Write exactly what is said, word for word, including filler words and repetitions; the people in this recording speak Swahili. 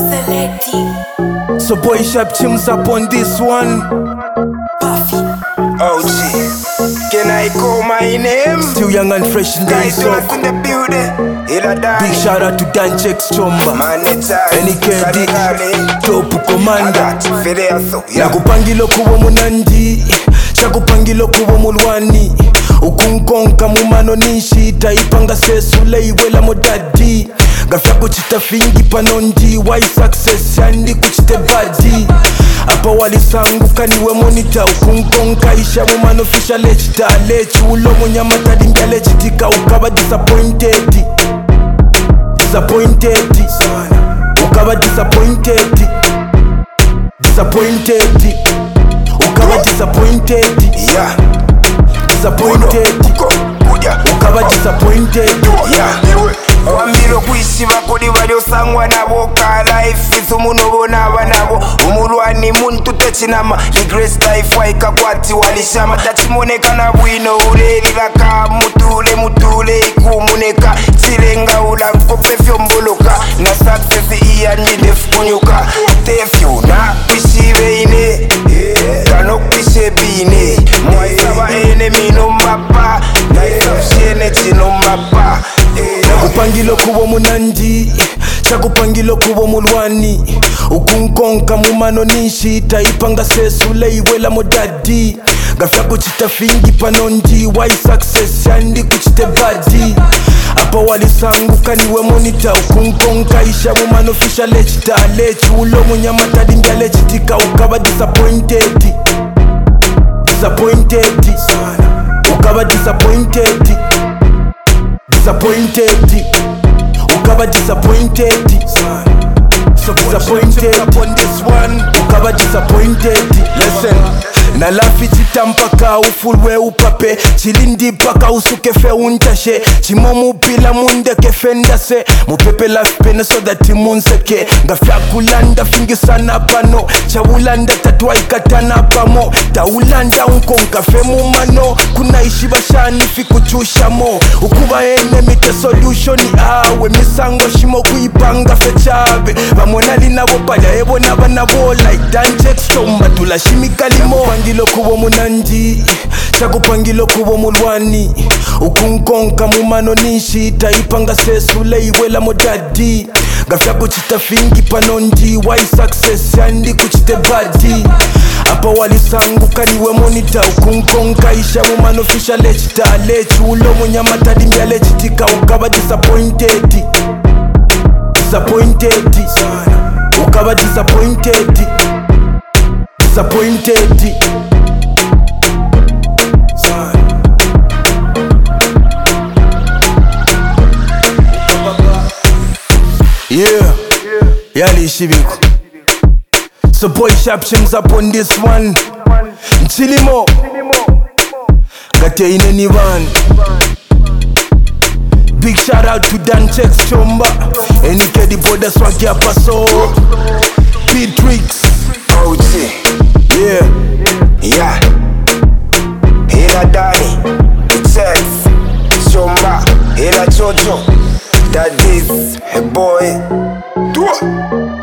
So boy sharp chimps up on this one. Puffy. O G, can I call my name? Still young and fresh in the Guys, soul. in the building. Big shout out to Danchex Chomba, N K D, Topu Commander. Nakupangilo kuwa munandi, shakupangilo kuwa mulwani. Ukunkonka mumano nishi, taipanga sesule iwela modadi. Gafya kuchita fingi panondi, why success yandi kuchite badi. Apa wali sangu kaniwe monita, ukunkonka isha mumano fisha lechita. Lechi ulo munyamata dinga lechitika, ukaba disappointed. Disappointed, ukaba disappointed. Disappointed, ukaba disappointed. Yeah. Disappointed, ukaba disappointed. Yeah. Wambiro kuishi bakodi bali osangwa nabo ka life isumu nobo naba nabo umulwani muntu techinama regress life waika kwati walishama tachimoneka na bwino urerira ka mutule mutule ikumuneka chilenga ula nkope fyomboloka na success iya nyinde fukunyuka tefyo na kwishibe ine kano kwishe bine mwaisaba enemy no mapa na isafshene chino mapa. Nakupangilo kuwa munandi, shakupangilo kuwa mulwani. Ukunkonka mumano nishi, taipanga sesule iwela modadi. Gafya kuchita fingi panondi, why success yandi kuchite badi. Apa wali sangu kaniwe monita, ukunkonka isha mumano fisha lechita. Lechi ulo munyamata dinga lechitika, ukaba disappointed. Disappointed, ukaba disappointed. Disappointed, ukaba disappointed. So disappointed upon this one, ukaba disappointed. Listen, na lafi chitampaka ufulwe upape. Chilindi paka usuke fe untashe. Chimomu pila munde kefendase. Mupepe la spene so that imunseke. Gafya kulanda fingi sana pano. Chawulanda tatwa ikatana pamo. Taulanda unkonka fe mumano. Kuna ishi bashani fikuchusha mo. Ukuba enemy te solution awe. Misango shimo kuipanga fe chabe. Bamona linabo pala ebo naba nabo. Like Danchex Chomba tula shimikali mo. Pangilo kuwa munandi, shakupangilo kuwa mulwani. Ukunkonka mumano nishi, taipanga sesule iwela modadi. Gafya kuchita fingi panondi, why success yandi kuchite badi. Apa wali sangu kaniwe monita, ukunkonka isha mumano fisha lechita. Lechi ulo munyamata dinga lechitika, ukaba disappointed. Disappointed, ukaba disappointed. Disappointed. Yeah, yali shibiko. So boy sharp shims up on this one. Chilimo, gate in anyone. Big shout out to Danchex Chomba, N K D Boda Swagi Apaso, P-Trix. O G, Yeah, yeah. Hila Dani, Tex, Chomba, Hila Chocho. That is a boy. Do it.